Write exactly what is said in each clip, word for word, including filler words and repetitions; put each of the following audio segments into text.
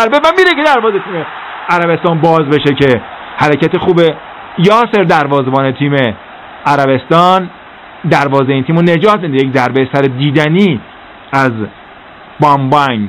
ضربه و میره که دروازه تیم عربستان باز بشه که حرکت خوبه یاسر دروازه‌بان تیم عربستان دروازه این تیمو نجات میده. یک ضربه سر دیدنی از بامبانگ.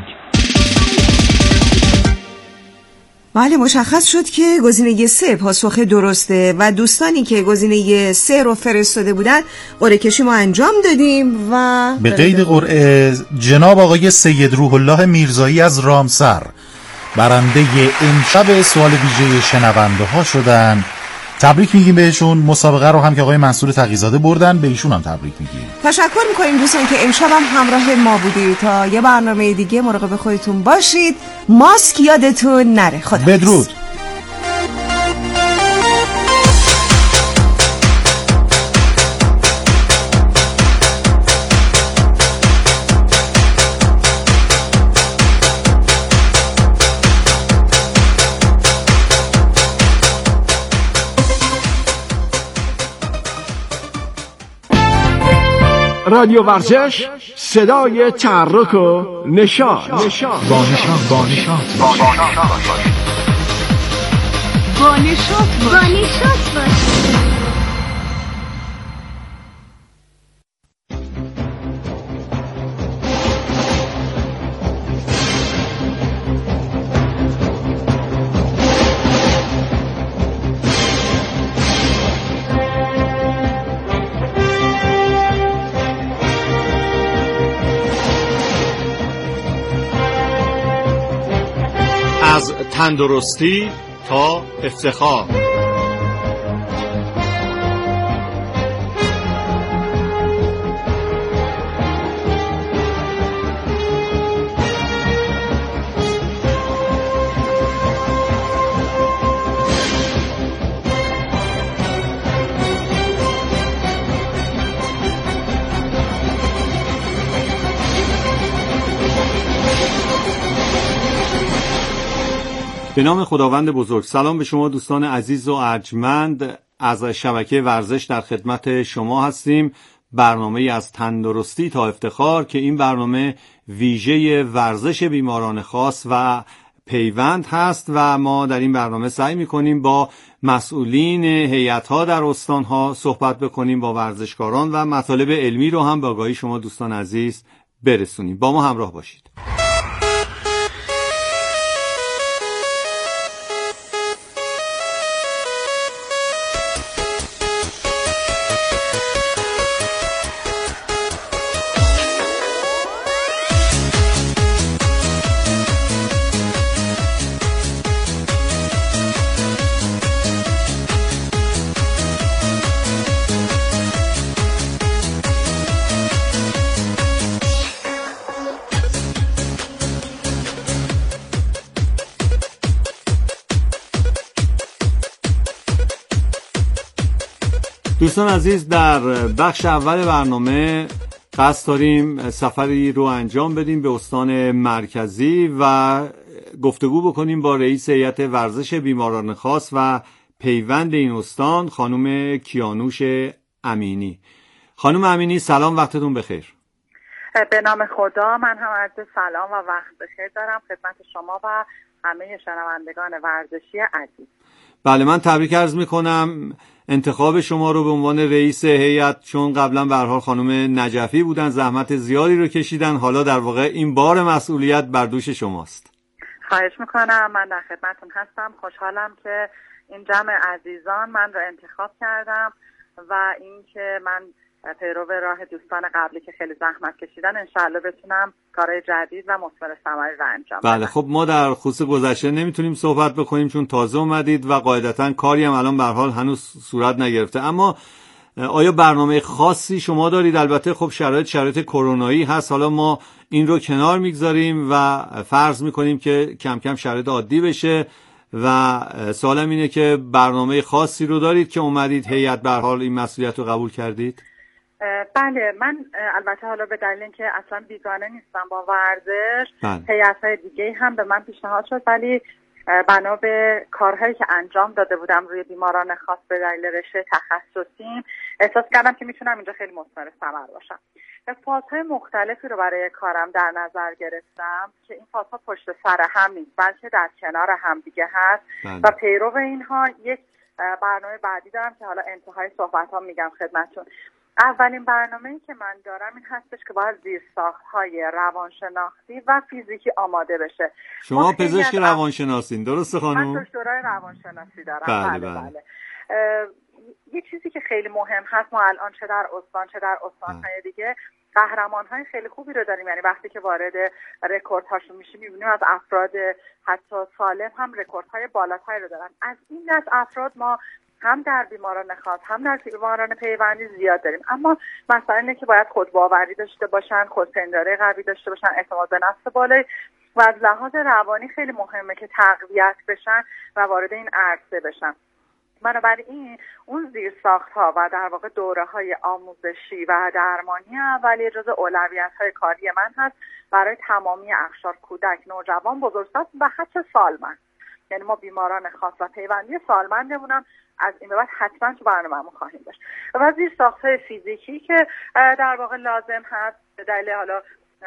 بله مشخص شد که گزینه سه پاسخ درسته و دوستانی که گزینه سه رو فرستاده بودن قرعه کشی ما انجام دادیم و به قید قرعه جناب آقای سید روح الله میرزایی از رامسر برنده امشب سوال ویژه شنونده ها شدن. تبریک میگیم بهشون. مسابقه رو هم که آقای منصور تقی‌زاده بردن به ایشون هم تبریک میگیم. تشکر میکنیم دوستان که امشب هم همراه ما بودید. تا یه برنامه دیگه مراقب خودتون باشید. ماسک یادتون نره. خدا بدرود. رادیو ورزش، صدای تحرک و نشاط. با نشاط با نشاط با نشاط با نشاط باش. از تندرستی تا افتخار. به نام خداوند بزرگ. سلام به شما دوستان عزیز و ارجمند از شبکه ورزش، در خدمت شما هستیم. برنامه از تندرستی تا افتخار که این برنامه ویژه ورزش بیماران خاص و پیوند هست و ما در این برنامه سعی می‌کنیم با مسئولین هیئت‌ها در استان‌ها صحبت بکنیم، با ورزشکاران و مطالب علمی رو هم به آگاهی شما دوستان عزیز برسونیم. با ما همراه باشید. دوستان عزیز، در بخش اول برنامه قصد داریم سفری رو انجام بدیم به استان مرکزی و گفتگو بکنیم با رئیس هیئت ورزش بیماران خاص و پیوند این استان، خانم کیانوش امینی. خانم امینی سلام، وقتتون بخیر. به نام خدا، من هم عرض سلام و وقت بخیر دارم خدمت شما و همه شنوندگان ورزشی عزیز. بله، من تبریک عرض میکنم انتخاب شما رو به عنوان رئیس هیئت، چون قبلا به هر حال خانم نجفی بودن، زحمت زیادی رو کشیدن، حالا در واقع این بار مسئولیت بر دوش شماست. خواهش میکنم، من در خدمتتون هستم. خوشحالم که این جمع عزیزان من رو انتخاب کردم و اینکه من پیرو راه دوستان قبلی که خیلی زحمت کشیدن انشاءالله بتونم کارهای جدید و مثمر ثمری رو انجام بدم. بله، خب ما در خصوص گذشته نمیتونیم صحبت بکنیم چون تازه اومدید و قاعدتاً کاری هم الان به هر حال هنوز صورت نگرفته، اما آیا برنامه خاصی شما دارید؟ البته خب شرایط شرایط کرونایی هست، حالا ما این رو کنار میگذاریم و فرض میکنیم که کم کم شرایط عادی بشه و سوالم اینه که برنامه خاصی رو دارید که اومدید هیئت به هر حال این مسئولیت رو قبول کردید؟ بله، من البته حالا به دلیل اینکه اصلا بیگانه نیستم با ورزش، بله. هیئت‌های دیگه هم به من پیشنهاد شد، ولی بنا به کارهایی که انجام داده بودم روی بیماران خاص به دلیل رشته تخصصیم احساس کردم که میتونم اینجا خیلی مثمر ثمر باشم. فازهای مختلفی رو برای کارم در نظر گرفتم که این فازها پشت سر هم نیست بلکه در کنار هم دیگه هست بله. و پیرو اینها یک برنامه بعدی دارم که حالا انتهای صحبت ها میگم خدمتتون. اولین برنامه‌ای که من دارم این هستش که باید زیرساخت‌های روانشناختی و فیزیکی آماده بشه. شما پزشک روانشناسین درسته خانم؟ من دکترای روانشناسی دارم. بله بله, بله. بله. یه چیزی که خیلی مهم هست، ما الان چه در استان چه در استان‌های دیگه قهرمان‌های خیلی خوبی رو داریم. یعنی وقتی که وارد رکوردهاشون میشیم می‌بینیم از افراد حتی سالم هم رکوردهای بالاتری رو دارن. از این دست افراد ما هم در بیماران خاص هم در بیماران پیوندی زیاد داریم، اما مسئله اینه که باید خودباوری داشته باشن، خودپنداری قوی داشته باشن، اعتماد به نفس بالایی و از لحاظ روانی خیلی مهمه که تقویت بشن و وارد این عرصه بشن. بنابراین اون زیرساخت‌ها و در واقع دوره‌های آموزشی و درمانی اولیه جزو اولویت‌های کاری من هست برای تمامی اقشار، کودک، نوجوان، بزرگسال و حتی سالمند. یعنی ما بیماران خاص و پیوندی سالمندمون هم از این به بعد حتما تو برنامه‌مون خواهیم داشت. و زیرساخت‌های فیزیکی که در واقع لازم هست به دلیل حالا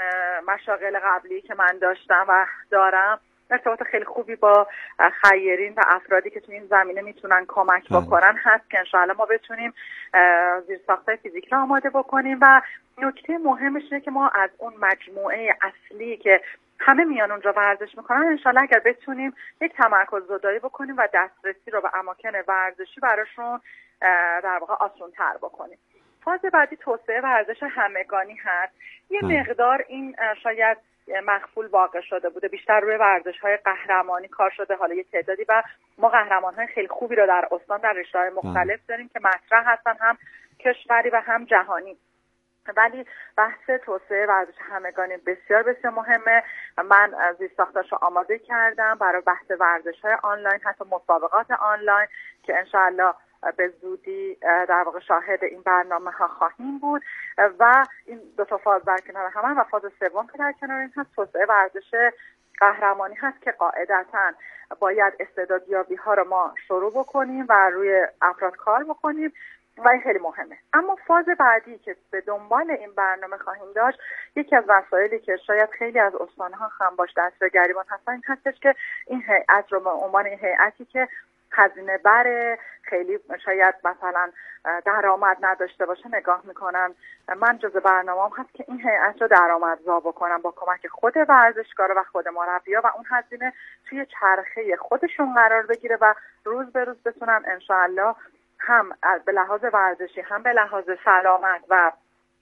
مشاغل قبلی که من داشتم و دارم، ارتباط خیلی خوبی با خیرین و افرادی که تو این زمینه میتونن کمک بکنن هست که انشاءالله ما بتونیم زیرساخت‌های فیزیکی رو آماده بکنیم. و نکته مهمش اینه که ما از اون مجموعه اصلی که همه میان اونجا ورزش میکنن انشالله اگر بتونیم یک تمرکز زدایی بکنیم و دسترسی رو به اماکن ورزشی براشون در واقع آسان‌تر بکنیم. فاز بعدی توسعه ورزش همگانی هست. یه مقدار این شاید مخفول واقع شده بوده، بیشتر روی ورزش‌های قهرمانی کار شده، حالا یه تعدادی و ما قهرمان‌های خیلی خوبی رو در استان در رشته‌های مختلف داریم که مطرح هستن، هم کشوری و هم جهانی. ولی بحث توسعه ورزش همگانی بسیار بسیار مهمه. من زیرساختاشو آماده کردم برای بحث ورزش‌های آنلاین، حتی مسابقات آنلاین که انشاءالله به زودی در واقع شاهد این برنامه ها خواهیم بود. و این دو تا فاز در کنار هم و فاز سوم که در کنار این هست توسعه ورزش قهرمانی هست که قاعدتاً باید استعدادیابی ها رو ما شروع بکنیم و روی افراد کار بکنیم و این خیلی مهمه. اما فاز بعدی که به دنبال این برنامه خواهیم داشت، یکی از مسائلی که شاید خیلی از استان‌ها هم باش دست به گریبان هستن این هستش که این هیئت رو به عنوان این هیئتی که هزینه بره، خیلی شاید مثلا درآمد نداشته باشه نگاه میکنن. من جزء برنامه‌ام هست که این هیئت رو درآمدزا بکنم با کمک خود ورزشکارا و خود مربی‌ها و اون هزینه توی چرخه خودشون قرار بگیره و روز به روز بتونن انشاءالله هم به لحاظ ورزشی هم به لحاظ سلامت و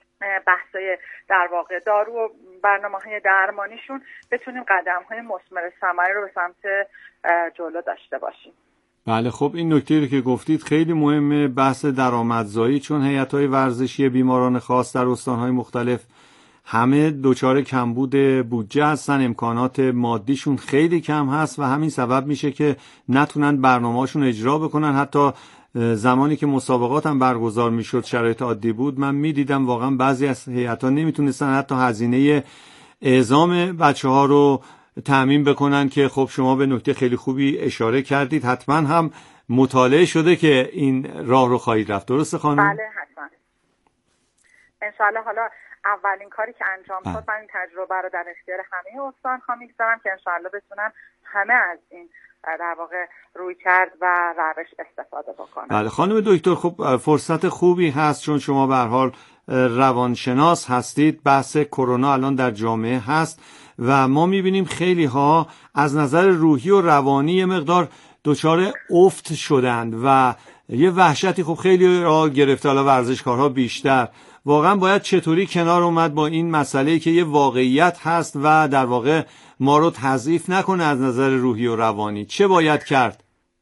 بحثای در واقع دارو و برنامه‌های درمانیشون بتونیم قدم‌های مثمر ثمری رو به سمت جلو داشته باشیم. بله، خب این نکته رو که گفتید خیلی مهمه، بحث درآمدزایی، چون هیئت‌های ورزشی بیماران خاص در استان‌های مختلف همه دچار کمبود بودجه هستن، امکانات مادیشون خیلی کم هست و همین سبب میشه که نتونن برنامه‌هاشون اجرا بکنن. حتی زمانی که مسابقات هم برگزار میشد شرایط عادی بود، من میدیدم واقعا بعضی از هیئت‌ها نمیتونستن حتی هزینه اعزام بچه‌ها رو تأمین بکنن که خب شما به نکته خیلی خوبی اشاره کردید، حتما هم مطالعه شده که این راه رو خواهید رفت، درسته خانم؟ بله حتما انشاءالله. حالا اولین کاری که انجام شد من این تجربه رو در اختیار همه استان‌ها میگذارم که انشاءالله بتونن همه از این در واقع روی کرد و روش استفاده بکنن. بله خانم دکتر، خب فرصت خوبی هست چون شما به هر حال روانشناس هستید، بحث کرونا الان در جامعه هست و ما میبینیم خیلی ها از نظر روحی و روانی یه مقدار دچار افت شدند و یه وحشتی خب خیلی را گرفته، حالا ورزشکارها بیشتر. واقعا باید چطوری کنار اومد با این مسئله که یه واقعیت هست و در واقع ما رو تضعیف نکنه از نظر روحی و روانی؟ چه باید کرد؟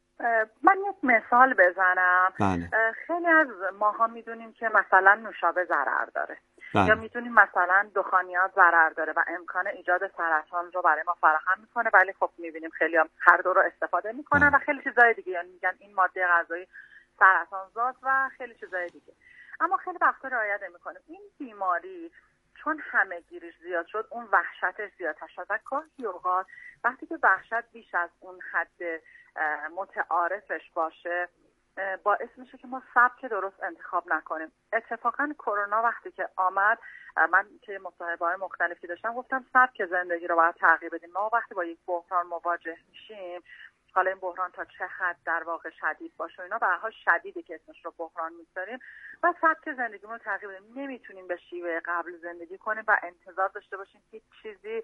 من یک مثال بزنم. بله. خیلی از ماها میدونیم که مثلا نوشابه ضرر داره. بله. یا میدونیم مثلا دخانیات ضرر داره و امکان ایجاد سرطان رو برای ما فراهم میکنه، ولی خب میبینیم خیلی هم هر دو رو استفاده میکنن و خیلی چیزای دیگه، یعنی میگن این ماده غذایی سرطان زاست و خیلی چیزای دیگه. اما خیلی وقتا رعایت نمی‌کنیم. این بیماری چون همه گیریش زیاد شد اون وحشتش زیادتر شد و گاهی اوقات وقتی که وحشت بیش از اون حد متعارفش باشه باعث میشه که ما سبک درست انتخاب نکنیم. اتفاقا کرونا وقتی که آمد من که مصاحبه‌های مختلفی داشتم گفتم سبک زندگی رو باید تغییر بدیم. ما وقتی با یک بحران مواجه میشیم، حالا این بحران تا چه حد در واقع شدید باشه اینا به هر حال شدیده که اسمش رو بحران میذاریم و سبک زندگیمون رو تغییر بدیم. نمیتونیم به شیوه قبل زندگی کنیم و انتظار داشته باشیم هیچ چیزی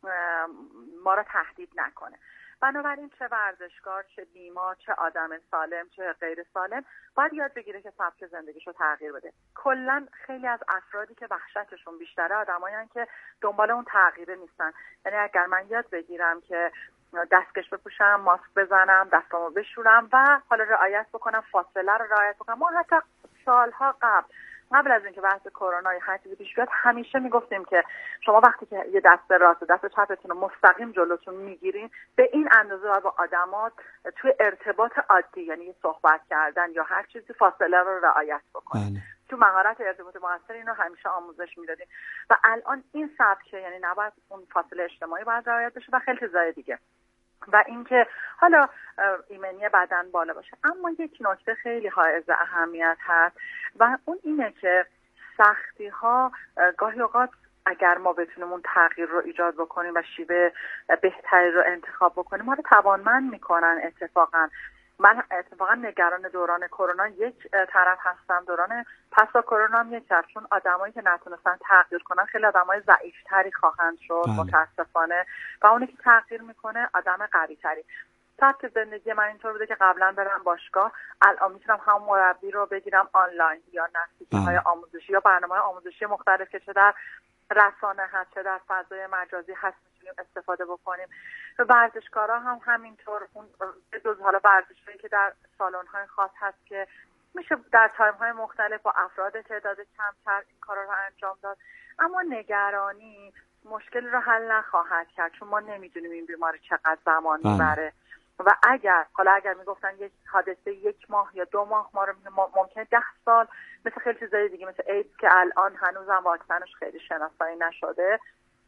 ما رو تهدید نکنه. بنابراین چه ورزشکار، چه بیمار، چه آدم سالم، چه غیر سالم باید یاد بگیره که سبک زندگیشو تغییر بده. کلا خیلی از افرادی که وحشتشون بیشتره آدمایین که دنبال اون تغییر نیستن. یعنی اگر من یاد بگیرم که دستکش بپوشم، ماسک بزنم، دستامو بشورم و حالا رعایت بکنم، فاصله رو رعایت بکنم. ما حتی سالها قبل قبل از اینکه بحث کرونا هر چیزی پیش بیاد همیشه میگفتیم که شما وقتی که یه دست راست و دست چپتون رو مستقیم جلوتون میگیرین به این اندازه باید با آدمات توی ارتباط عادی یعنی صحبت کردن یا هر چیزی فاصله رو رعایت بکنید. تو مهارت ارتباط مؤثر اینو همیشه آموزش میدادیم و الان این سبکه، یعنی نباید اون فاصله اجتماعی باید رعایت بشه و خیلی چیزای دیگه و اینکه حالا ایمنی بدن بالا باشه. اما یک نکته خیلی حائز اهمیت هست و اون اینه که سختی ها گاهی اوقات اگر ما بتونیم اون تغییر رو ایجاد بکنیم و شیوه بهتری رو انتخاب بکنیم ما رو توانمند میکنن. اتفاقا من اتفاقا نگران دوران کرونا یک طرف هستم، دوران پس از کرونا هم یک طرف، چون آدمایی که نتونستن تغییر کنن خیلی آدمای ضعیف‌تری خواهند شد متاسفانه و اونی که تغییر میکنه آدم قوی‌تری. سبک زندگی من اینطور بوده که قبلا برم باشگاه، الان میتونم هم مربی رو بگیرم آنلاین یا نصیحت‌های آموزشی یا برنامه‌های آموزشی مختلف که چه در رسانه هست چه در فضای مجازی هست میتونیم استفاده بکنیم. و ورزشکارا هم همینطور، اون به جز حالا ورزشی که در سالن‌های خاص هست که میشه در تایم‌های مختلف با افراد تعداد کمتر این کارا رو انجام داد. اما نگرانی مشکل رو حل نخواهد کرد چون ما نمیدونیم این بیماری چقدر زمان میبره و اگر حالا اگر میگفتن یک حادثه یک ماه یا دو ماه ما رو ممکنه ده سال مثل خیلی چیزای دیگه مثل ایدز که الان هنوزم واکسنش خیلی شناسایی نشده،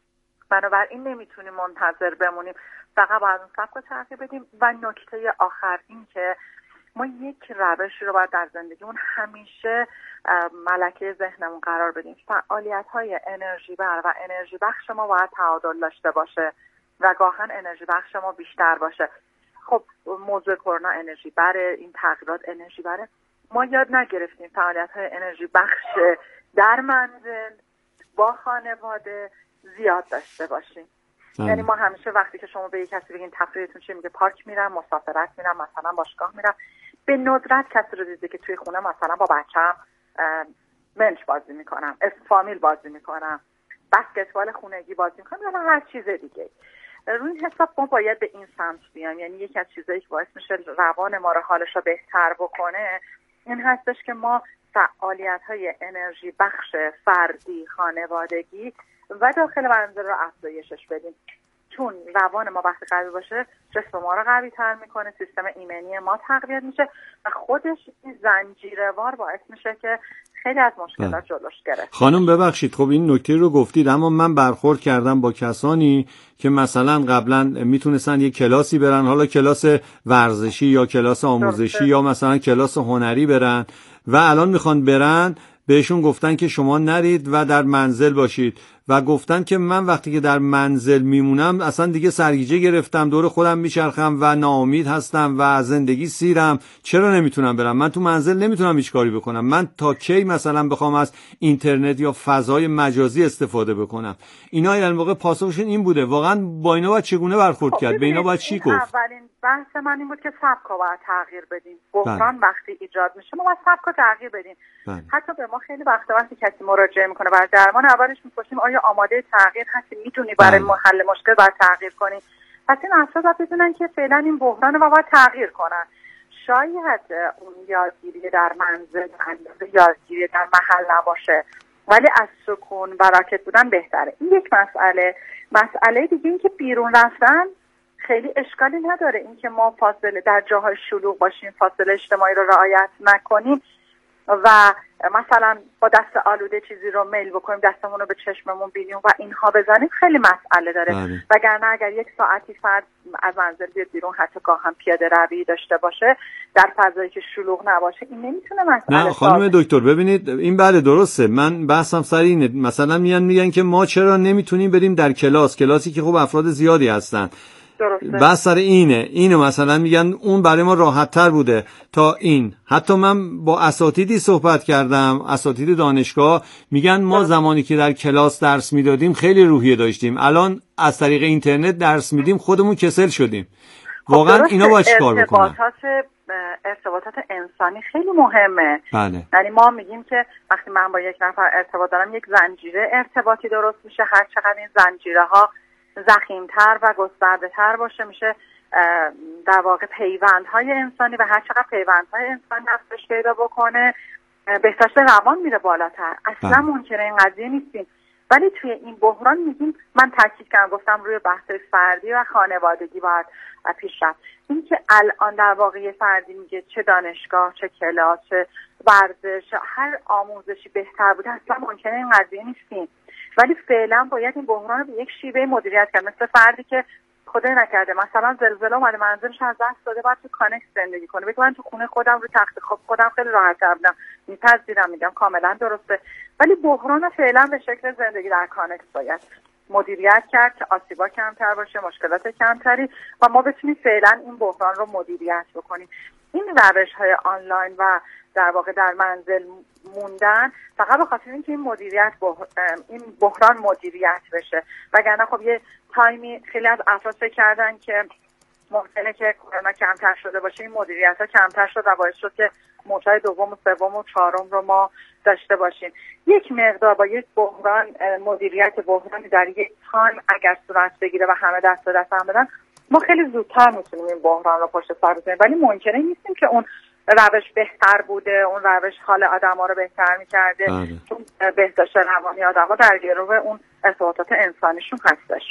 بنابراین نمیتونیم منتظر بمونیم، فقط باید اون سبک رو تغییر بدیم. و نکته آخر این که ما یک روشی رو باید در زندگیمون همیشه ملکه ذهنمون قرار بدیم. فعالیت‌های انرژی بر و انرژی بخش ما باید تعادل داشته باشه و گاهن انرژی بخش ما بیشتر باشه. خب موضوع کرونا انرژی بره، این تغییرات انرژی بره، ما یاد نگرفتیم فعالیت‌های انرژی بخش در منزل با خانواده زیاد داشته باشیم. یعنی ما همیشه وقتی که شما به یک کسی بگین تفریحتون چیه میگه پارک میرم، مسافرت میرم، مثلا باشگاه میرم. به ندرت کسی رو دیده که توی خونه مثلا با بچه‌م منچ بازی میکنم، فامیل بازی میکنم، بسکتبال خونگی بازی میکنم یا هر چیز دیگه. روی این حساب ما باید به این سمت بیام. یعنی یکی از چیزایی که باعث میشه روان ما رو حالش رو بهتر بکنه این هستش که ما فعالیت‌های انرژی بخش فردی، خانوادگی و داخل منزل رو افزایشش بدیم، چون روان ما وقتی قوی باشه جسم ما رو قوی تر میکنه، سیستم ایمنی ما تقویت میشه و خودش این زنجیروار باعث میشه که خیلی از مشکلات جلوش گرفت. خانم ببخشید، خب این نکته رو گفتید، اما من برخورد کردم با کسانی که مثلا قبلا میتونستن یک کلاسی برن، حالا کلاس ورزشی یا کلاس آموزشی درسته. یا مثلا کلاس هنری برن و الان میخوان برن، بهشون گفتن که شما نرید و در منزل باشید و گفتن که من وقتی که در منزل میمونم اصلا دیگه سرگیجه گرفتم، دور خودم میچرخم و ناامید هستم و زندگی سیرم، چرا نمیتونم برم؟ من تو منزل نمیتونم هیچ کاری بکنم، من تا کی مثلا بخوام از اینترنت یا فضای مجازی استفاده بکنم؟ اینا در واقع پاسخشون این بوده. واقعا با اینا باید چگونه برخورد کرد؟ به اینا باید چی گفت؟ اولین بحث من این بود که سبکو باید تغییر بدیم. بحران وقتی ایجاد میشه ما باید سبکو تغییر بدیم. بله. حتی به ما خیلی وقتا وقتی کسی مراجعه میکنه برای درمان اولش میپرسیم آیا آماده تغییر هستی، میتونی برای حل مشکل باید تغییر کنی؟ پس این افراد باید بدونن که فعلا این بحرانه و باید تغییر کنن. شاید اون یادگیری در منزل اندازه یادگیری در محل نباشه، ولی از سکون و راکت بودن بهتره. این یک مسئله. مسئله دیگه این که بیرون رفتن خیلی اشکالی نداره، این که ما فاصله در جاهای شلوغ باشیم، فاصله اجتماعی رو رعایت نکنیم، و مثلا با دست آلوده چیزی رو میل بکنیم، دستمون رو به چشممون بینیم و اینها بزنیم خیلی مسئله داره. بله. وگرنه اگر یک ساعتی فرد از منزل بیاد بیرون، حتی گاه هم پیاده روی داشته باشه در فضایی که شلوغ نباشه، این نمیتونه مسئله. نه خانم دکتر ببینید این بله درسته، من بحثم سر اینه. مثلا میان میگن که ما چرا نمیتونیم بریم در کلاس، کلاسی که خب افراد زیادی هستن. بس سر اینه اینو مثلا میگن اون برای ما راحت تر بوده تا این. حتی من با اساتیدی صحبت کردم، اساتید دانشگاه، میگن ما زمانی که در کلاس درس میدادیم خیلی روحیه داشتیم، الان از طریق اینترنت درس میدیم خودمون کسل شدیم. واقعا اینا باید چیکار بکنن؟ ارتباطات ارتباطات انسانی خیلی مهمه. بله. یعنی ما میگیم که وقتی من با یک نفر ارتباط دارم یک زنجیره ارتباطی درست میشه، هر چقدر این زنجیره ها ضخیم‌تر و گسترده‌تر باشه میشه در واقع پیوندهای انسانی و هر چقدر پیوندهای انسانی افزایش پیدا بکنه بهداشت روان میره بالاتر. اصلا بله. منکر این قضیه نیستیم، ولی توی این بحران میگیم، من تاکید کردم گفتم روی بحث فردی و خانوادگی باید پیش رفت. این که الان در واقع فردی میگه چه دانشگاه چه کلاس چه ورزش هر آموزشی بهتر بوده، اصلا منکر این قضیه نیستیم، ولی فعلا باید این بحران رو به یک شیوه مدیریت کرد. مثل فردی که خدای نکرده مثلا زلزله اومده منزلش از دست داده، باید تو کانکس زندگی کنه، بگه من تو خونه خودم رو تخت خواب خودم خیلی راحت بودم، میپذیرم، میگم کاملا درسته، ولی بحران فعلا به شکل زندگی در کانکس باید مدیریت کرد که آسیبا کمتر باشه، مشکلات کمتری و ما بتونیم فعلا این بحران رو مدیریت بکنیم. این روش‌های آنلاین و در واقع در منزل موندن فقط به خاطر اینکه این مدیریت بحر... این بحران مدیریت بشه، وگرنه خب یه تایمی خیلی از افراد فکر کردن که ممکنه که کرونا کمتر شده باشه، این مدیریت ها کمتر شد و باعث شد که موج‌های دوم و سوم و چهارم رو ما داشته باشیم. یک مقدار با یک بحران مدیریت بحرانی در یک تایم اگر صورت بگیره و همه دست به دست هم بدن، ما خیلی زودتر میتونیم این بحران رو پشت سر بزنیم، ولی ممکنه نیستیم که اون روش بهتر بوده، اون روش حال آدم‌ها رو بهتر می‌کرده، چون بهداشت روانی آدم‌ها در گرو اون ارتباطات انسانیشون هستش.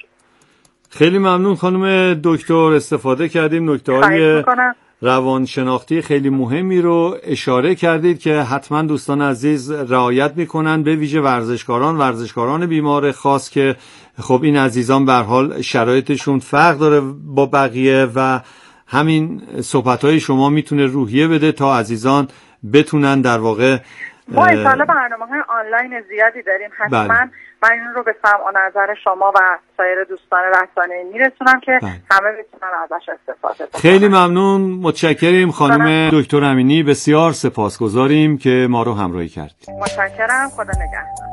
خیلی ممنون خانم دکتر، استفاده کردیم، نکته‌های روانشناختی خیلی مهمی رو اشاره کردید که حتما دوستان عزیز رعایت میکنن، به ویژه ورزشکاران ورزشکاران بیمار خاص که خب این عزیزان به هر حال شرایطشون فرق داره با بقیه و همین صحبت‌های شما میتونه روحیه بده تا عزیزان بتونن در واقع ما ان شاءالله برنامه‌های آنلاین زیادی داریم، حتما بله. من این رو به سمع و نظر شما و سایر دوستان رسانه‌ای میرسونم که بله. همه بتونن ازش استفاده کنن. خیلی ممنون، متشکریم خانم دکتر امینی، بسیار سپاسگزاریم که ما رو همراهی کردید. متشکرم، خدا نگهدار.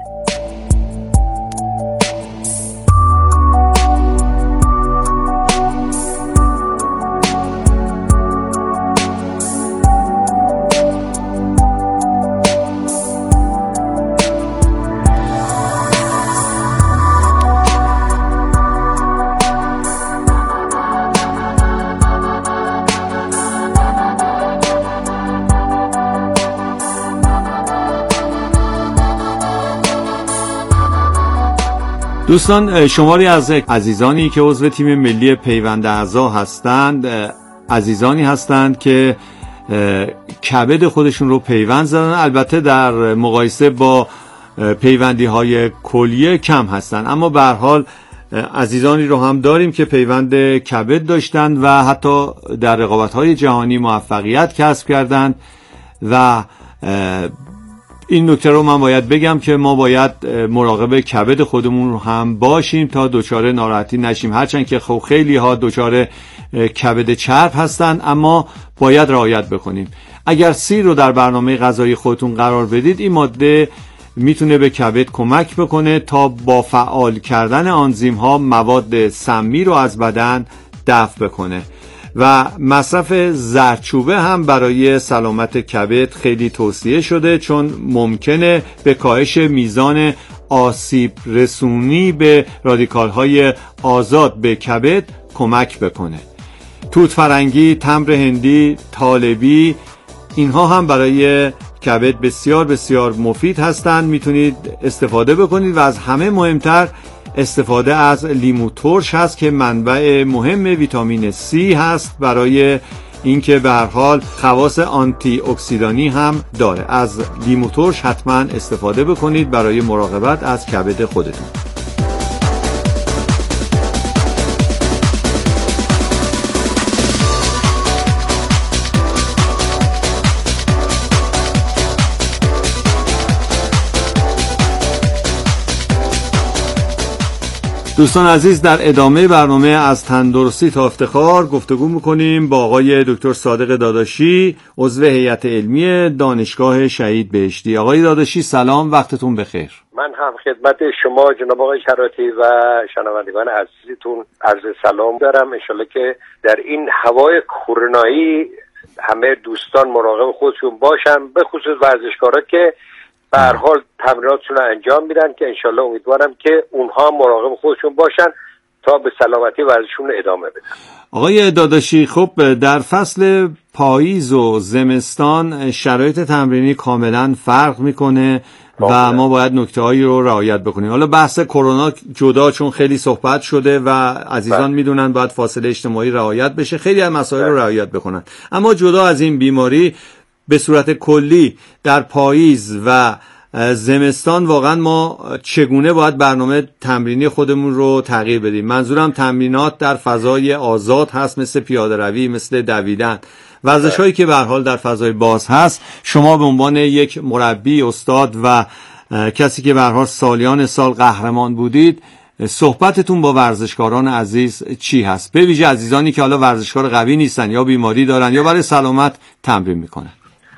دوستان، شماری از عزیزانی که عضو تیم ملی پیوند اعضا هستند عزیزانی هستند که کبد خودشون رو پیوند زدن، البته در مقایسه با پیوندی های کلیه کم هستند، اما به هر حال عزیزانی رو هم داریم که پیوند کبد داشتند و حتی در رقابت های جهانی موفقیت کسب کردند و این نکته رو من باید بگم که ما باید مراقب کبد خودمون رو هم باشیم تا دچار ناراحتی نشیم، هرچند که خب خیلی ها دچار کبد چرب هستن، اما باید رعایت بکنیم. اگر سیر رو در برنامه غذایی خودتون قرار بدید، این ماده میتونه به کبد کمک بکنه تا با فعال کردن آنزیم ها مواد سمی رو از بدن دفع بکنه و مصرف زردچوبه هم برای سلامت کبد خیلی توصیه شده، چون ممکنه به کاهش میزان آسیب رسونی به رادیکال های آزاد به کبد کمک بکنه. توت فرنگی، تمر هندی، طالبی، اینها هم برای کبد بسیار بسیار مفید هستند، میتونید استفاده بکنید و از همه مهمتر استفاده از لیمو ترش هست که منبع مهم ویتامین C هست برای اینکه به هر حال خواص آنتی اکسیدانی هم داره. از لیمو ترش حتما استفاده بکنید برای مراقبت از کبد خودتون. دوستان عزیز، در ادامه برنامه از تندرستی تا افتخار گفتگو میکنیم با آقای دکتر صادق داداشی، عضو هیئت علمی دانشگاه شهید بهشتی. آقای داداشی سلام، وقتتون بخیر. من هم خدمت شما جناب آقای شراطی و شنوندگان عزیزتون عرض سلام دارم. انشالله که در این هوای کرونایی همه دوستان مراقب خودشون باشن، به خصوص ورزشکارا که به هر حال تمریناتشون رو انجام میدن، که انشالله امیدوارم که اونها مراقب خودشون باشن تا به سلامتی ورزششون ادامه بدن. آقای داداشی، خب در فصل پاییز و زمستان شرایط تمرینی کاملا فرق میکنه و ما باید نکته‌هایی رو رعایت بکنیم. حالا بحث کرونا جدا، چون خیلی صحبت شده و عزیزان میدونن باید فاصله اجتماعی رعایت بشه، خیلی از مسائل رو رعایت بکنن. اما جدا از این بیماری به صورت کلی در پاییز و زمستان واقعا ما چگونه باید برنامه تمرینی خودمون رو تغییر بدیم؟ منظورم تمرینات در فضای آزاد هست، مثل پیاده روی، مثل دویدن، ورزش هایی که به هر حال در فضای باز هست. شما به عنوان یک مربی، استاد و کسی که به هر حال سالیان سال قهرمان بودید، صحبتتون با ورزشکاران عزیز چی هست؟ به ویژه عزیزانی که حالا ورزشکار قوی نیستن یا بیماری دارن یا برای سلامت تمرین میکنن.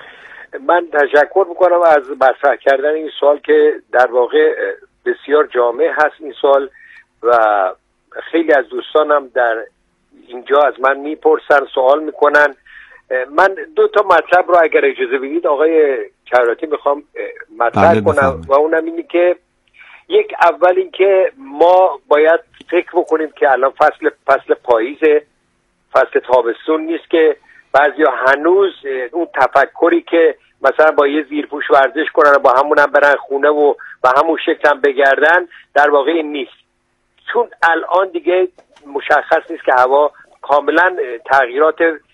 من تشکر میکنم از مطرح کردن این سوال که در واقع بسیار جامع هست این سوال و خیلی از دوستانم در اینجا از من میپرسن، سوال میکنن. من دو تا مطلب رو اگر اجازه بدید آقای کراتی میخوام مطرح کنم و اونم اینی که یک، اول این که ما باید فکر بکنیم که الان فصل فصل پاییزه، فصل تابستون نیست که بعضیا هنوز اون تفکری که مثلا با یه زیرپوش ورزش کنن و با همون هم برن خونه و با همون شکل هم بگردن، در واقع این نیست. چون الان دیگه مشخص نیست که هوا کاملا تغییرات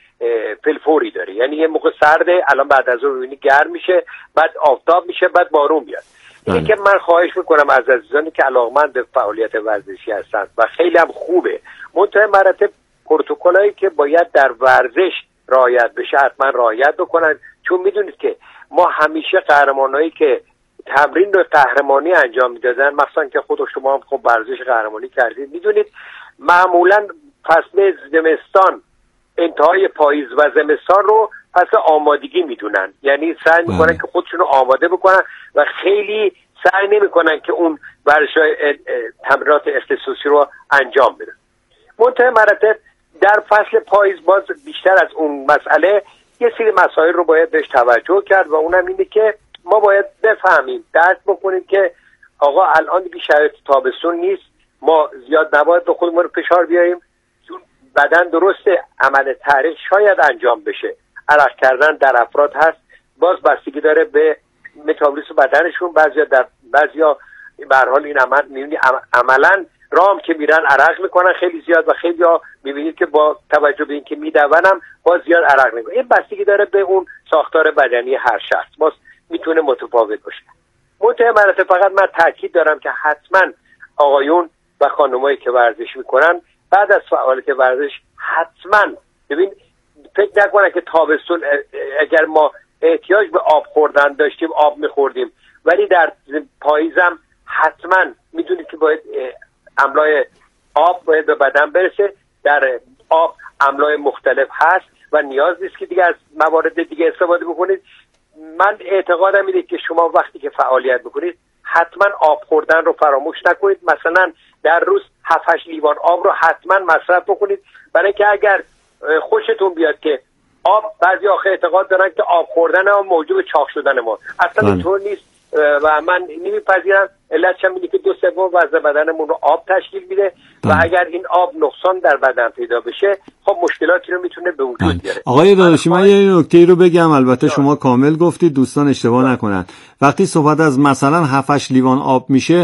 فلفوری داره، یعنی یه موقع سرده، الان بعد از اون می‌بینی گرم میشه، بعد آفتاب میشه، بعد بارون میاد. اینه که من خواهش میکنم از عزیزانی که علاقمند به فعالیت ورزشی هستند و خیلی هم خوبه، منتها مراتب پروتکلایی که باید در ورزش رعایت بشه حتما رعایت بکنن. چون میدونید که ما همیشه قهرمانایی که تمرین رو قهرمانی انجام میدادن، مثلا که خود شما هم خب ورزش قهرمانی کردید، میدونید معمولا فصل زمستان، انتهای پاییز و زمستان رو فصل آمادگی میدونن، یعنی سعی میکنن که خودشون رو آماده بکنن و خیلی سعی نمیکنن که اون ورزش‌های تمرینات اختصاصی رو انجام بدن. منتها مراتب در فصل پاییز باز بیشتر از اون مسئله یه سری مسائل رو باید بهش توجه کرد و اونم اینه که ما باید بفهمیم، درک بکنیم که آقا الان دیگه شرایط تابستون نیست، ما زیاد نباید به خودمون رو فشار بیاریم، چون بدن درسته عمل تحریک شاید انجام بشه، عرق کردن در افراد هست، باز بستگی داره به متابولیسم بدنشون. بعضیا در بعضیا به هر حال این عمل میبینی عملاً رام که میرن عرق میکنن خیلی زیاد و خیلی ها میبینید که با توجه به اینکه میدونم باز زیاد عرق میکنن. این بستگی داره به اون ساختار بدنی هر شخص، باز میتونه متفاوت باشه. منتها مراتب فقط من تاکید دارم که حتما آقایون و خانمایی که ورزش میکنن بعد از فعالیت ورزش حتما ببین فکر نکنن که تابستون اگر ما احتیاج به آب خوردن داشتیم آب میخوردیم، ولی در پاییزم حتما میدونید که باید املاح آب باید به بدن برسه. در آب املاح مختلف هست و نیاز نیست که دیگه از موارد دیگه استفاده بکنید. من اعتقادم اینه که شما وقتی که فعالیت بکنید حتما آب خوردن رو فراموش نکنید. مثلا در روز هفت هشت لیوان آب رو حتما مصرف بکنید، برای که اگر خوشتون بیاد که آب، بعضی آخه اعتقاد دارن که آب خوردن هم موجب چاق شدن ما، اصلا اینطور نیست و من نمیپذیرم. علتش هم اینه که دو سوم وزن بدنمون رو آب تشکیل میده و اگر این آب نقصان در بدن پیدا بشه خب مشکلاتی رو میتونه به وجود بیاره. آقای داداشی من یه نکته رو بگم، البته شما کامل گفتید، دوستان اشتباه نکنن. وقتی صحبت از مثلا هفت هشت لیوان آب میشه،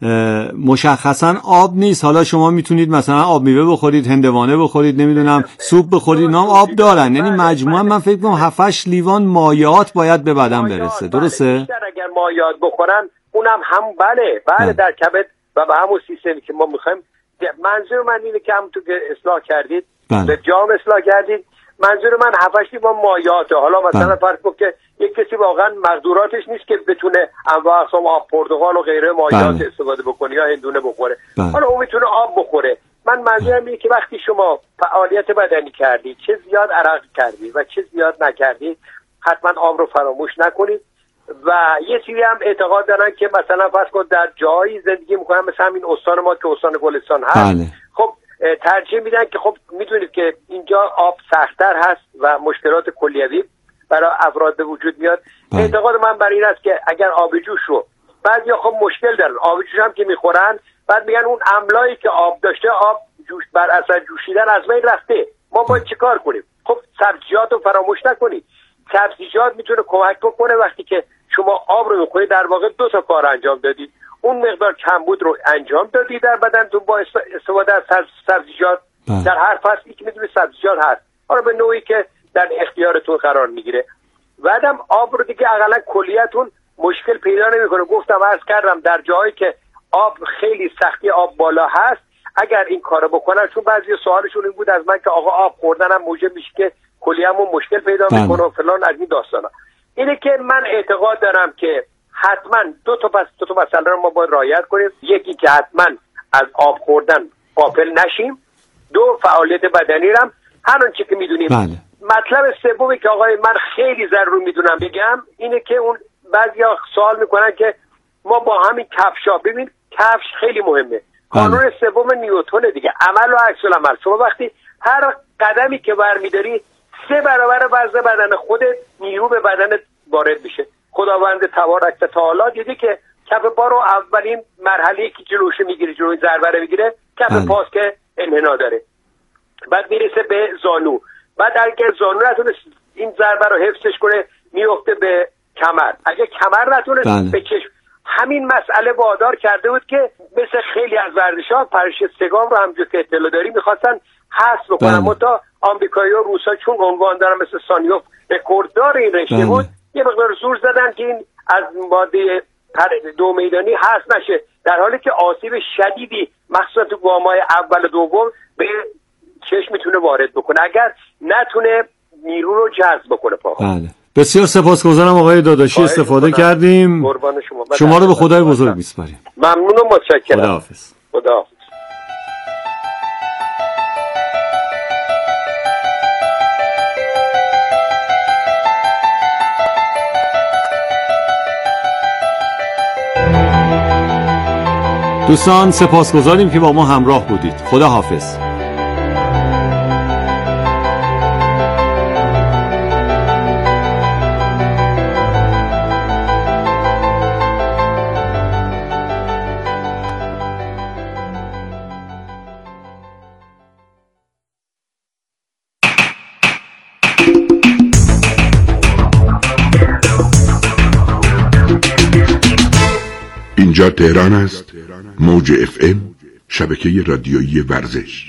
مشخصا آب نیست. حالا شما میتونید مثلا آب میوه بخورید، هندوانه بخورید، نمیدونم سوپ بخورید، نام آب دارن. یعنی مجموعا من فکر کنم هفت هشت لیوان مایعات باید به بدن برسه. درسته؟ بیشتر اگر مایعات بخورن اونم هم بله بله در کبد و به همون سیستمی که ما میخوایم. منظور من اینه که همونطور که اصلاح کردید به جام اصلاح کردید، منظور من هفت هشت لیوان مایعاته. حالا مثلا فرض کن که یک کسی واقعا مقدوراتش نیست که بتونه انواع اقسام آب پرتقال و غیره مایعات بله. استفاده بکنه یا هندونه بخوره. بله. حالا اون میتونه آب بخوره. من منظورم اینه که وقتی شما فعالیت بدنی کردید، چه زیاد عرق کردید و چه زیاد نکردید، حتما آب رو فراموش نکنید. و یه چیزی هم اعتقاد دارن که مثلا فرض کن در جایی زندگی میکنن مثلا همین استان ما که استان گلستان هست بله. خب ترجیح میدن که خب میدونید که اینجا آب سخت‌تر هست و مشکلات کلیوی برای افراد به وجود میاد. بله. اعتقاد من بر این است که اگر آب جوش رو بعضیا خب مشکل دارن، آب جوش هم که میخورن بعد میگن اون املایی که آب داشته آب جوش بر اثر جوشیدن از بین رفته، ما باید چیکار کنیم؟ خب سبزیجات رو فراموش نکنید. سبزیجات میتونه کمک بکنه. وقتی که شما آب رو میخورید در واقع دو تا کار انجام دادید. اون مقدار کمبود رو انجام دادید در بدنتون با استفاده از سبزیجات. بله. در هر فصلی که میدونید سبزیجات هست، حالا به نوعی که در اختیارتون قرار میگیره. بعدم آب رو دیگه اقلا کلیتون مشکل پیدا نمیکنه. گفتم عرض کردم در جایی که آب خیلی سختی آب بالا هست اگر این کارو بکنن، چون بعضی سوالشون این بود از من که آقا آب خوردنم موجب میشه که کلیه‌مون مشکل پیدا میکنه و فلان از این داستانا. اینه که من اعتقاد دارم که حتما دو تا پس دو تا مسئله رو ما باید رعایت کنیم. یکی که حتما از آب خوردن غافل نشیم، دو فعالیت بدنی رو هم هر آنچه که میدونیم. بله. مطلب سومی که آقای من خیلی ضروری میدونم بگم اینه که اون بعضیا سوال میکنن که ما با همین کفشا، ببین کفش خیلی مهمه. قانون سوم نیوتن دیگه، عمل و عکس العمل. شما وقتی هر قدمی که برمیداری سه برابر وزن بدن خودت نیرو به بدنت وارد میشه. خداوند تبارک و تعالی دیدی که کف پا رو اولین مرحله که جلوش میگیره، جلوی ضربه رو میگیره کف پاست که انحنا داره، بعد میرسه به زانو، بعد اگه زانو نتونه این ضربه رو حفظش کنه میفته به کمر، اگه کمر نتونه به چشم. همین مسئله وادار کرده بود که مثل خیلی از ورزش‌ها پرش سگام رو همونجور که اطلاع داری میخواستن حذف بکنن. متا آمریکایی‌ها و روس‌ها چون عنوان دارن مثل سانیوف رکورددار این رشته بود، یه مقدار زور زدن که این از ماده دو میدانی حذف نشه، در حالی که آسیب شدیدی مخصوصا تو گام‌های اول و دوم به چشم میتونه وارد بکنه اگر نتونه نیرو رو جذب بکنه پا. بله. بسیار سپاسگزارم آقای داداشی، استفاده کردیم. قربان شما. شما رو به خدای بزرگ میسپاریم. ممنون و متشکرم. خداحافظ. خداحافظ. دوستان سپاسگزاریم که با ما همراه بودید. خدا حافظ. اینجا تهران است. موج اف ام، شبکه رادیویی ورزش.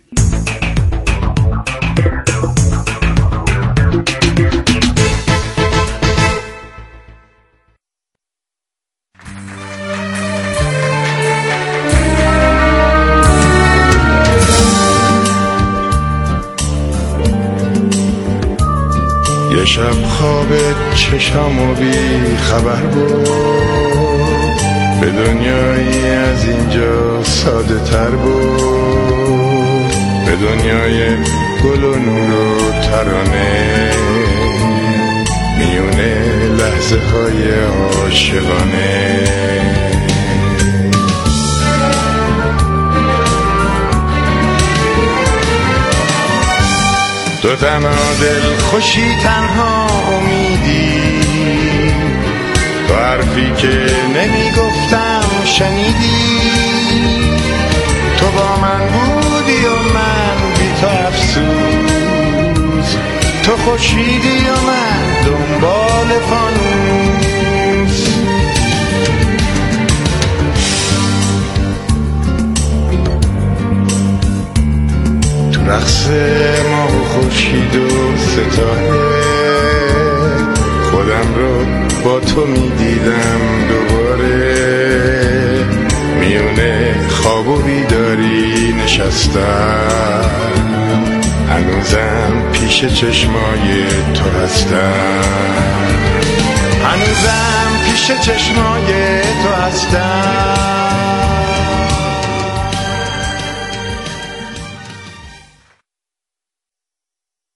یه شب خواب چشم و بی خبر بود، به دنیایی از اینجا ساده تر بود، به دنیای گل و نور و ترانه، میونه لحظه های عاشقانه. تو تنها دل خوشی، تنها امیدی، تو حرفی که نمی گفتم شنیدی، تو با من بودی و من بی تو افسوس، تو خوشیدی و من دنبال فانوس. رقص ماه و خورشید و ستاره، خودم رو با تو میدیدم دوباره، میونه خواب و بیداری نشستم، هنوزم پیش چشمای تو هستم، هنوزم پیش چشمای تو هستم.